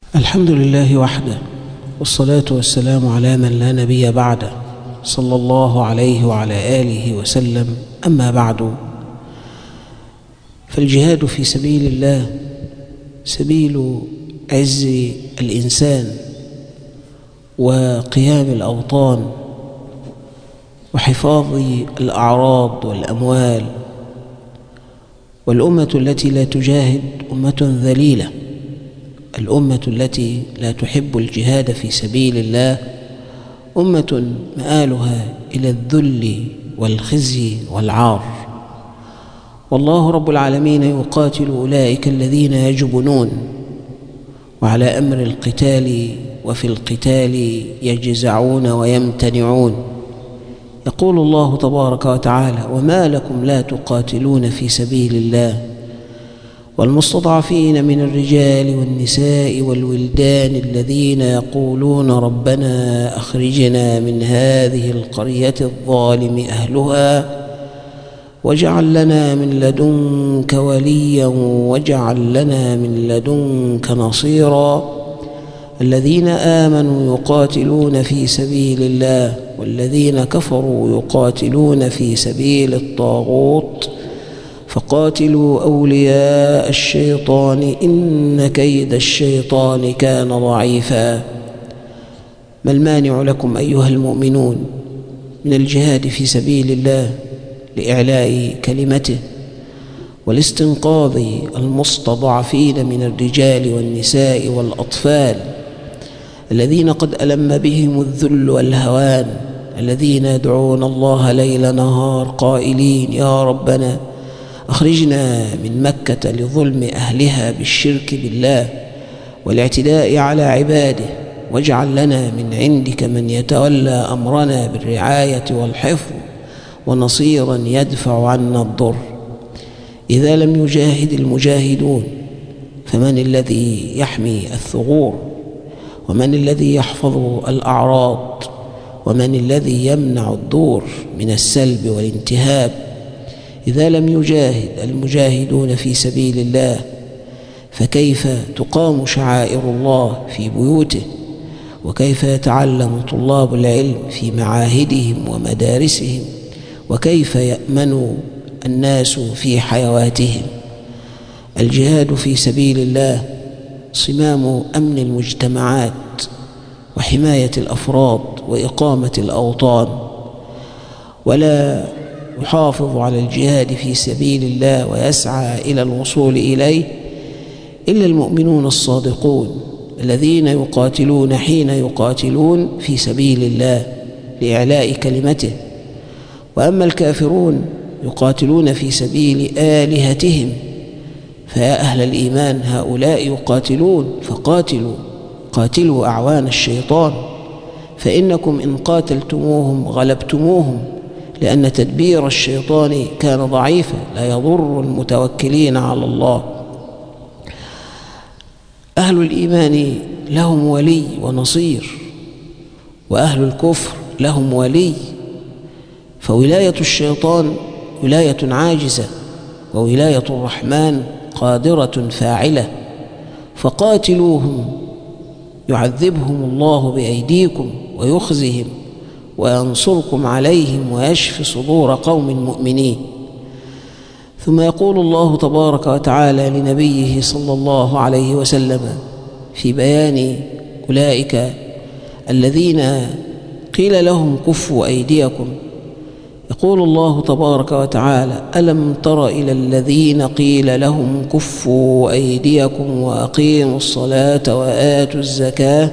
الحمد لله وحده، والصلاة والسلام على من لا نبي بعده، صلى الله عليه وعلى آله وسلم. أما بعد، فالجهاد في سبيل الله سبيل عز الإنسان وقيام الأوطان وحفاظ الأعراض والأموال. والأمة التي لا تجاهد أمة ذليلة، الأمة التي لا تحب الجهاد في سبيل الله أمة مآلها إلى الذل والخزي والعار. والله رب العالمين يقاتل أولئك الذين يجبنون وعلى أمر القتال وفي القتال يجزعون ويمتنعون. يقول الله تبارك وتعالى: وما لكم لا تقاتلون في سبيل الله والمستضعفين من الرجال والنساء والولدان الذين يقولون ربنا أخرجنا من هذه القرية الظالم أهلها واجعل لنا من لدنك وليا واجعل لنا من لدنك نصيرا. الذين آمنوا يقاتلون في سبيل الله والذين كفروا يقاتلون في سبيل الطاغوت فقاتلوا أولياء الشيطان إن كيد الشيطان كان ضعيفا. ما المانع لكم أيها المؤمنون من الجهاد في سبيل الله لإعلاء كلمته والاستنقاذ المستضعفين من الرجال والنساء والأطفال الذين قد ألم بهم الذل والهوان، الذين يدعون الله ليل نهار قائلين: يا ربنا أخرجنا من مكة لظلم أهلها بالشرك بالله والاعتداء على عباده، واجعل لنا من عندك من يتولى أمرنا بالرعاية والحفظ ونصيرا يدفع عنا الضر. إذا لم يجاهد المجاهدون فمن الذي يحمي الثغور؟ ومن الذي يحفظ الأعراض؟ ومن الذي يمنع الدور من السلب والانتهاب؟ إذا لم يجاهد المجاهدون في سبيل الله فكيف تقام شعائر الله في بيوته؟ وكيف يتعلم طلاب العلم في معاهدهم ومدارسهم؟ وكيف يأمن الناس في حيواتهم؟ الجهاد في سبيل الله صمام أمن المجتمعات وحماية الأفراد وإقامة الأوطان. ولا يحافظ على الجهاد في سبيل الله ويسعى إلى الوصول إليه إلا المؤمنون الصادقون الذين يقاتلون حين يقاتلون في سبيل الله لإعلاء كلمته. وأما الكافرون يقاتلون في سبيل آلهتهم، فيا أهل الإيمان هؤلاء يقاتلون قاتلوا أعوان الشيطان، فإنكم إن قاتلتموهم غلبتموهم، لأن تدبير الشيطان كان ضعيفا لا يضر المتوكلين على الله. أهل الإيمان لهم ولي ونصير، وأهل الكفر لهم ولي. فولاية الشيطان ولاية عاجزة، وولاية الرحمن قادرة فاعلة. فقاتلوهم يعذبهم الله بأيديكم ويخزهم وينصركم عليهم ويشفي صدور قوم مؤمنين. ثم يقول الله تبارك وتعالى لنبيه صلى الله عليه وسلم في بيان أولئك الذين قيل لهم كفوا أيديكم، يقول الله تبارك وتعالى: ألم تر إلى الذين قيل لهم كفوا أيديكم وأقيموا الصلاة وآتوا الزكاة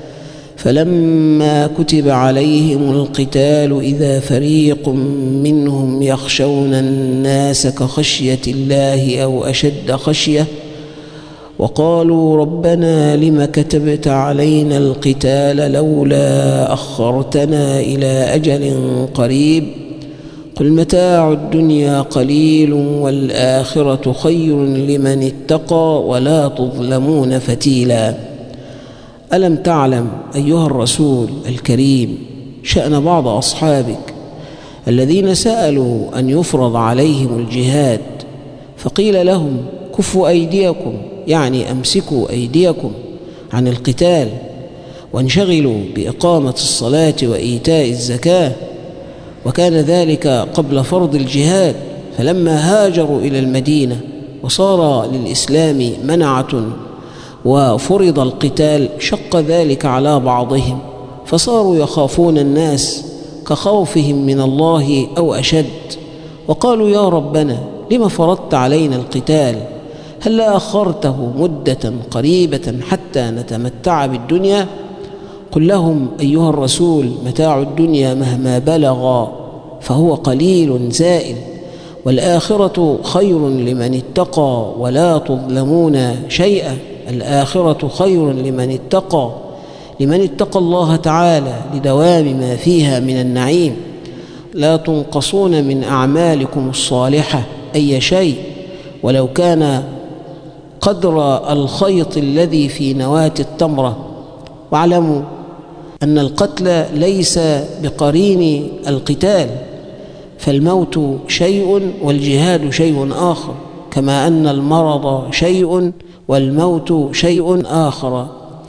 فلما كتب عليهم القتال إذا فريق منهم يخشون الناس كخشية الله أو أشد خشية وقالوا ربنا لم كتبت علينا القتال لولا أخرتنا إلى أجل قريب قل متاع الدنيا قليل والآخرة خير لمن اتقى ولا تظلمون فتيلا. ألم تعلم أيها الرسول الكريم شأن بعض أصحابك الذين سألوا أن يفرض عليهم الجهاد فقيل لهم كفوا أيديكم، يعني أمسكوا أيديكم عن القتال وانشغلوا بإقامة الصلاة وإيتاء الزكاة، وكان ذلك قبل فرض الجهاد. فلما هاجروا إلى المدينة وصار للإسلام منعة وفرض القتال شق ذلك على بعضهم، فصاروا يخافون الناس كخوفهم من الله أو أشد، وقالوا يا ربنا لما فرضت علينا القتال؟ هل أخرته مدة قريبة حتى نتمتع بالدنيا؟ قل لهم أيها الرسول متاع الدنيا مهما بلغ فهو قليل زائل، والآخرة خير لمن اتقى ولا تظلمون شيئا. الآخرة خير لمن اتقى الله تعالى لدوام ما فيها من النعيم. لا تنقصون من أعمالكم الصالحة أي شيء ولو كان قدر الخيط الذي في نواة التمرة. واعلموا أن القتل ليس بقرين القتال، فالموت شيء والجهاد شيء آخر، كما أن المرض شيء والموت شيء آخر.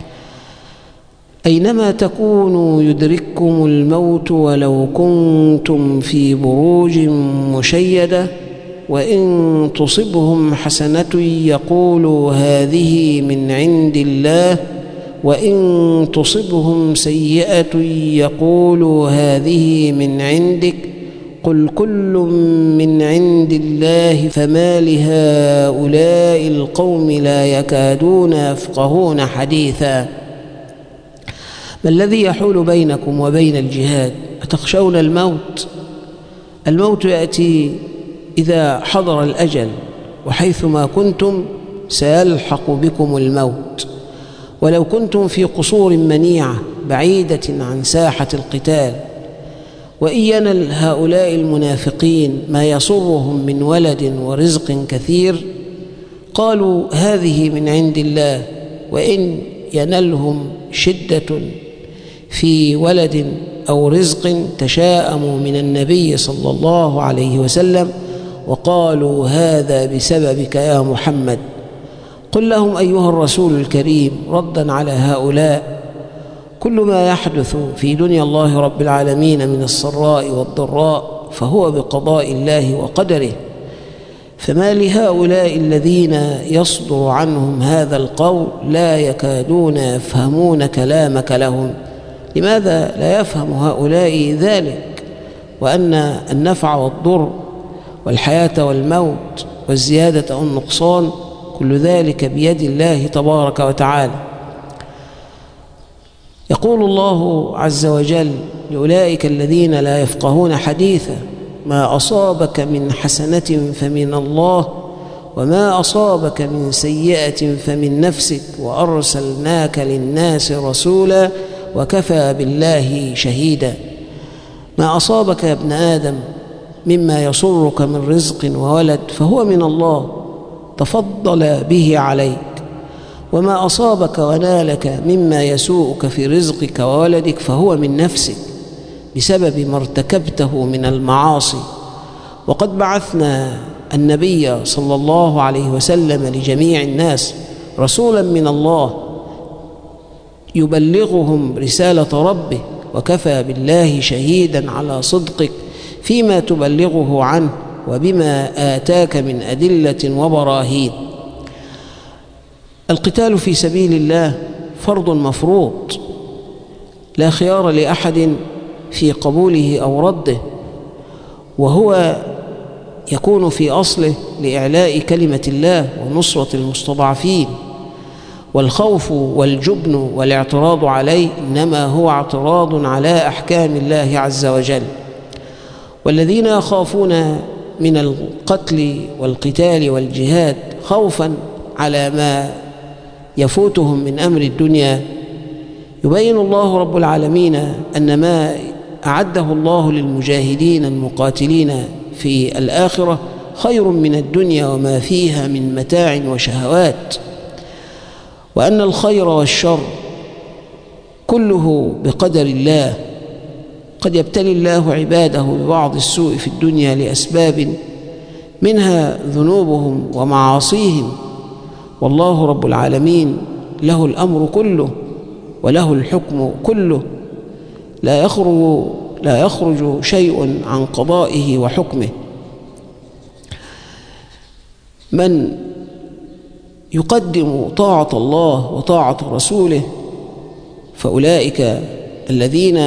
أينما تكونوا يدرككم الموت ولو كنتم في بروج مشيدة، وإن تصبهم حسنة يقولوا هذه من عند الله، وإن تصبهم سيئة يقولوا هذه من عندك، قل كل من عند الله فما لهؤلاء القوم لا يكادون يفقهون حديثا. ما الذي يحول بينكم وبين الجهاد؟ أتخشون الموت؟ الموت يأتي إذا حضر الأجل، وحيثما كنتم سيلحق بكم الموت. ولو كنتم في قصور منيعة بعيدة عن ساحة القتال، وإن ينل هؤلاء المنافقين ما يسرهم من ولد ورزق كثير قالوا هذه من عند الله، وإن ينلهم شدة في ولد أو رزق تشاءموا من النبي صلى الله عليه وسلم وقالوا هذا بسببك يا محمد. قل لهم أيها الرسول الكريم ردا على هؤلاء: كل ما يحدث في دنيا الله رب العالمين من السراء والضراء فهو بقضاء الله وقدره، فما لهؤلاء الذين يصدر عنهم هذا القول لا يكادون يفهمون كلامك لهم. لماذا لا يفهم هؤلاء ذلك؟ وأن النفع والضر والحياة والموت والزيادة والنقصان كل ذلك بيد الله تبارك وتعالى. يقول الله عز وجل لأولئك الذين لا يفقهون حديثا: ما أصابك من حسنة فمن الله وما أصابك من سيئة فمن نفسك وأرسلناك للناس رسولا وكفى بالله شهيدا. ما أصابك يا ابن آدم مما يسرك من رزق وولد فهو من الله تفضل به عليك، وما أصابك ونالك مما يسوءك في رزقك وولدك فهو من نفسك بسبب ما ارتكبته من المعاصي. وقد بعثنا النبي صلى الله عليه وسلم لجميع الناس رسولا من الله يبلغهم رسالة ربه، وكفى بالله شهيدا على صدقك فيما تبلغه عنه وبما آتاك من أدلة وبراهين. القتال في سبيل الله فرض مفروض لا خيار لأحد في قبوله أو رده، وهو يكون في أصله لإعلاء كلمة الله ونصرة المستضعفين. والخوف والجبن والاعتراض عليه إنما هو اعتراض على أحكام الله عز وجل. والذين يخافون من القتل والقتال والجهاد خوفا على ما يفوتهم من أمر الدنيا، يبين الله رب العالمين أن ما أعده الله للمجاهدين المقاتلين في الآخرة خير من الدنيا وما فيها من متاع وشهوات، وأن الخير والشر كله بقدر الله. قد يبتلي الله عباده ببعض السوء في الدنيا لأسباب منها ذنوبهم ومعاصيهم، والله رب العالمين له الأمر كله وله الحكم كله، لا يخرج شيء عن قضائه وحكمه. من يقدم طاعة الله وطاعة رسوله فأولئك الذين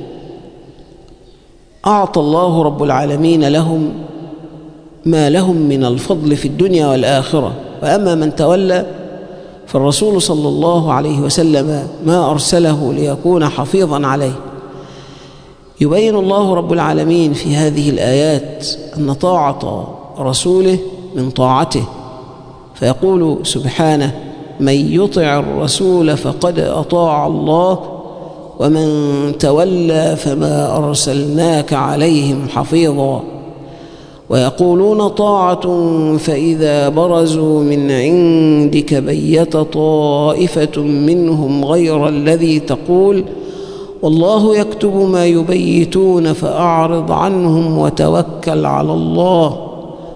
أعطى الله رب العالمين لهم ما لهم من الفضل في الدنيا والآخرة. وأما من تولى فالرسول صلى الله عليه وسلم ما أرسله ليكون حفيظا عليه. يبين الله رب العالمين في هذه الآيات أن طاعة رسوله من طاعته، فيقول سبحانه: من يطع الرسول فقد أطاع الله ومن تولى فما أرسلناك عليهم حفيظا. ويقولون طاعة فإذا برزوا من عندك بيت طائفة منهم غير الذي تقول والله يكتب ما يبيتون فأعرض عنهم وتوكل على الله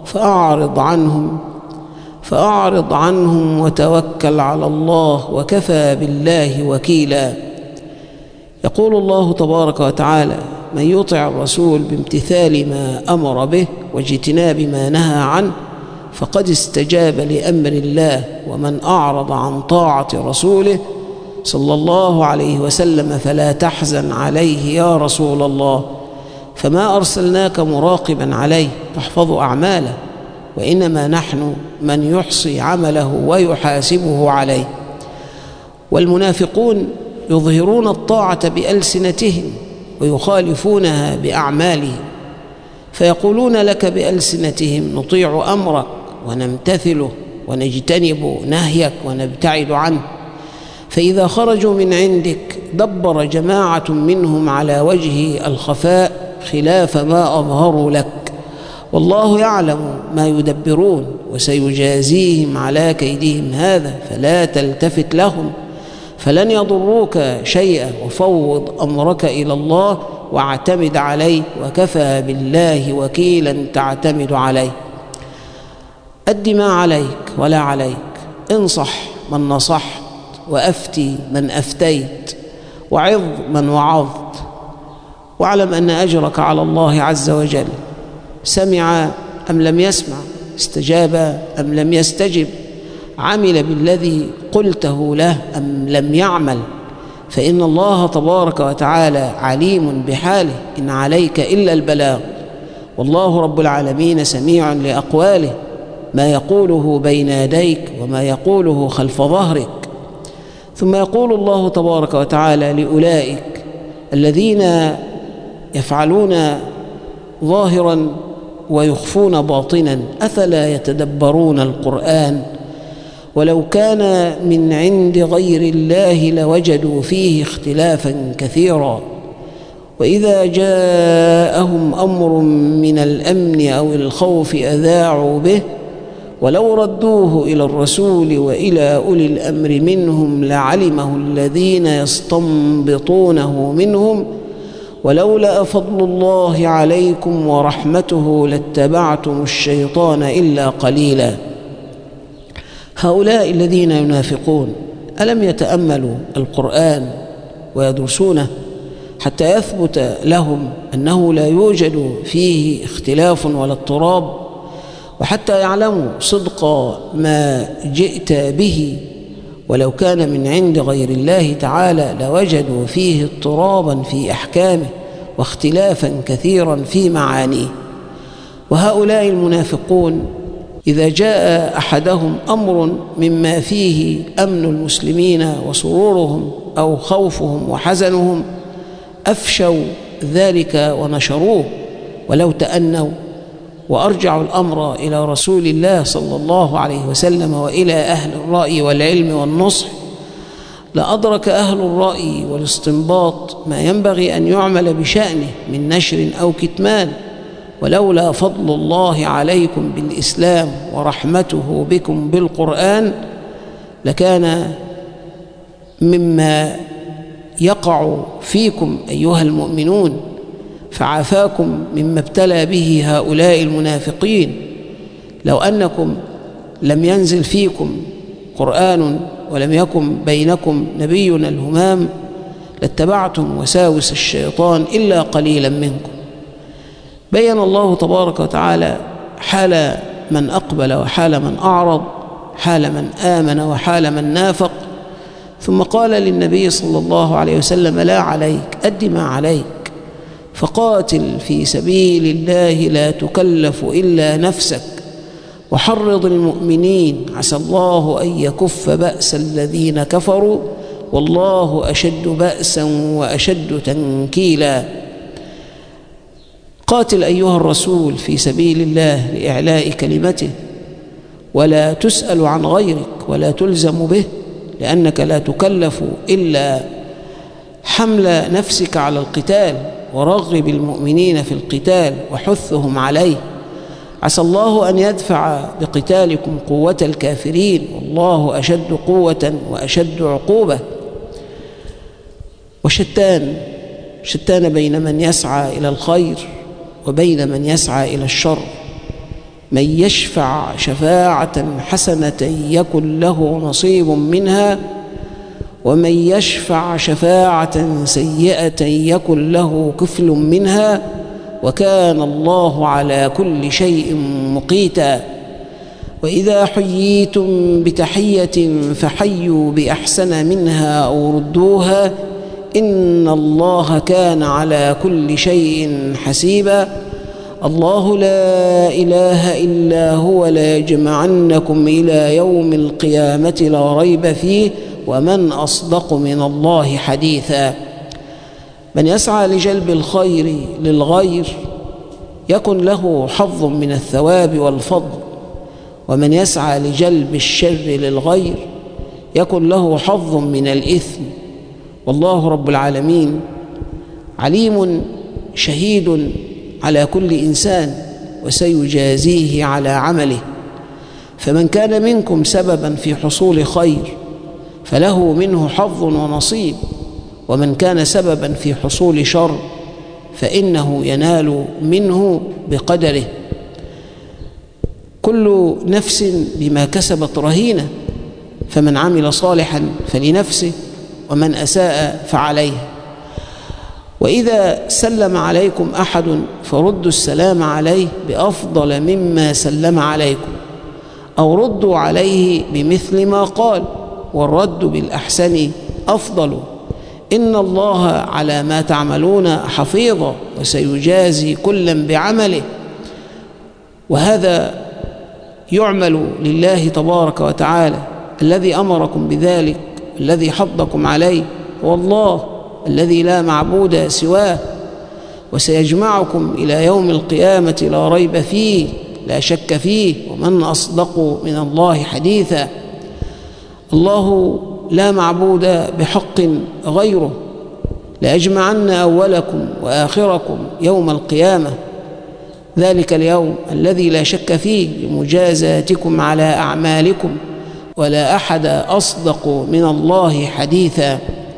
فأعرض عنهم وتوكل على الله وكفى بالله وكيلا. يقول الله تبارك وتعالى: من يطع الرسول بامتثال ما أمر به واجتناب ما نهى عنه فقد استجاب لأمر الله، ومن أعرض عن طاعة رسوله صلى الله عليه وسلم فلا تحزن عليه يا رسول الله، فما أرسلناك مراقبا عليه تحفظ أعماله، وإنما نحن من يحصي عمله ويحاسبه عليه. والمنافقون يظهرون الطاعة بألسنتهم ويخالفونها بأعمالهم، فيقولون لك بألسنتهم: نطيع أمرك ونمتثله ونجتنب نهيك ونبتعد عنه، فإذا خرجوا من عندك دبر جماعة منهم على وجه الخفاء خلاف ما أظهروا لك، والله يعلم ما يدبرون وسيجازيهم على كيدهم هذا، فلا تلتفت لهم فلن يضروك شيئا، وفوض أمرك إلى الله واعتمد عليه، وكفى بالله وكيلا تعتمد عليه. أد ما عليك ولا عليك، انصح من نصحت، وأفتي من أفتيت، وعظ من وعظت، واعلم أن أجرك على الله عز وجل. سمع أم لم يسمع، استجاب أم لم يستجب، عمل بالذي قلته له أم لم يعمل، فإن الله تبارك وتعالى عليم بحاله، إن عليك إلا البلاغ، والله رب العالمين سميع لأقواله، ما يقوله بين يديك وما يقوله خلف ظهرك. ثم يقول الله تبارك وتعالى لأولئك الذين يفعلون ظاهرا ويخفون باطنا: أفلا يتدبرون القرآن ولو كان من عند غير الله لوجدوا فيه اختلافا كثيرا، وإذا جاءهم أمر من الأمن أو الخوف أذاعوا به، ولو ردوه إلى الرسول وإلى أولي الأمر منهم لعلمه الذين يستنبطونه منهم، ولولا فضل الله عليكم ورحمته لاتبعتم الشيطان إلا قليلا. هؤلاء الذين ينافقون ألم يتأملوا القرآن ويدرسونه حتى يثبت لهم أنه لا يوجد فيه اختلاف ولا اضطراب، وحتى يعلموا صدق ما جئت به، ولو كان من عند غير الله تعالى لوجدوا فيه اضطرابا في أحكامه واختلافا كثيرا في معانيه. وهؤلاء المنافقون إذا جاء أحدهم أمر مما فيه أمن المسلمين وسرورهم أو خوفهم وحزنهم أفشوا ذلك ونشروه، ولو تأنوا وأرجعوا الأمر إلى رسول الله صلى الله عليه وسلم وإلى أهل الرأي والعلم والنصح لأدرك أهل الرأي والاستنباط ما ينبغي أن يعمل بشأنه من نشر أو كتمان. ولولا فضل الله عليكم بالإسلام ورحمته بكم بالقرآن لكان مما يقع فيكم أيها المؤمنون، فعافاكم مما ابتلى به هؤلاء المنافقين. لو أنكم لم ينزل فيكم قرآن ولم يكن بينكم نبينا الهمام لاتبعتم وساوس الشيطان إلا قليلا منكم. بين الله تبارك وتعالى حال من أقبل وحال من أعرض، حال من آمن وحال من نافق، ثم قال للنبي صلى الله عليه وسلم: لا عليك، أد ما عليك، فقاتل في سبيل الله لا تكلف إلا نفسك، وحرض المؤمنين، عسى الله أن يكف بأس الذين كفروا، والله أشد بأسا وأشد تنكيلا. قاتل أيها الرسول في سبيل الله لإعلاء كلمته، ولا تسأل عن غيرك ولا تلزم به، لأنك لا تكلف إلا حمل نفسك على القتال، ورغب المؤمنين في القتال وحثهم عليه. عسى الله أن يدفع بقتالكم قوة الكافرين، والله أشد قوة وأشد عقوبة. وشتان بين من يسعى إلى الخير وبين من يسعى إلى الشر. من يشفع شفاعة حسنة يكن له نصيب منها، ومن يشفع شفاعة سيئة يكن له كفل منها، وكان الله على كل شيء مقيتا. وإذا حييتم بتحية فحيوا بأحسن منها أو ردوها، إن الله كان على كل شيء حسيبا. الله لا إله إلا هو ليجمعنكم إلى يوم القيامة لا ريب فيه، ومن أصدق من الله حديثا. من يسعى لجلب الخير للغير يكن له حظ من الثواب والفضل، ومن يسعى لجلب الشر للغير يكن له حظ من الإثم. والله رب العالمين عليم شهيد على كل إنسان، وسيجازيه على عمله. فمن كان منكم سببا في حصول خير فله منه حظ ونصيب، ومن كان سببا في حصول شر فإنه ينال منه بقدره. كل نفس بما كسبت رهينة، فمن عمل صالحا فلنفسه، ومن أساء فعليها. وإذا سلم عليكم أحد فردوا السلام عليه بأفضل مما سلم عليكم، أو ردوا عليه بمثل ما قال، والرد بالأحسن أفضل. إن الله على ما تعملون حفيظا، وسيجازي كلا بعمله. وهذا يعمل لله تبارك وتعالى، الذي أمركم بذلك، الذي حضكم عليه هو الله الذي لا معبود سواه، وسيجمعكم إلى يوم القيامة لا ريب فيه، لا شك فيه، ومن أصدق من الله حديثا. الله لا معبود بحق غيره، لأجمعن أولكم وآخركم يوم القيامة، ذلك اليوم الذي لا شك فيه لمجازاتكم على أعمالكم، ولا أحد أصدق من الله حديثا.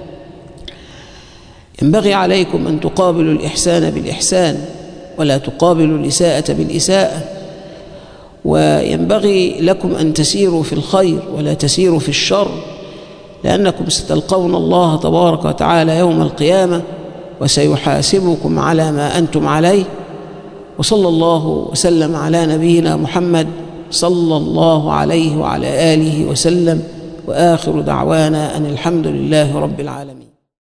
ينبغي عليكم أن تقابلوا الإحسان بالإحسان، ولا تقابلوا الإساءة بالإساءة، وينبغي لكم أن تسيروا في الخير ولا تسيروا في الشر، لأنكم ستلقون الله تبارك وتعالى يوم القيامة، وسيحاسبكم على ما أنتم عليه. وصلى الله وسلم على نبينا محمد صلى الله عليه وعلى آله وسلم، وآخر دعوانا أن الحمد لله رب العالمين.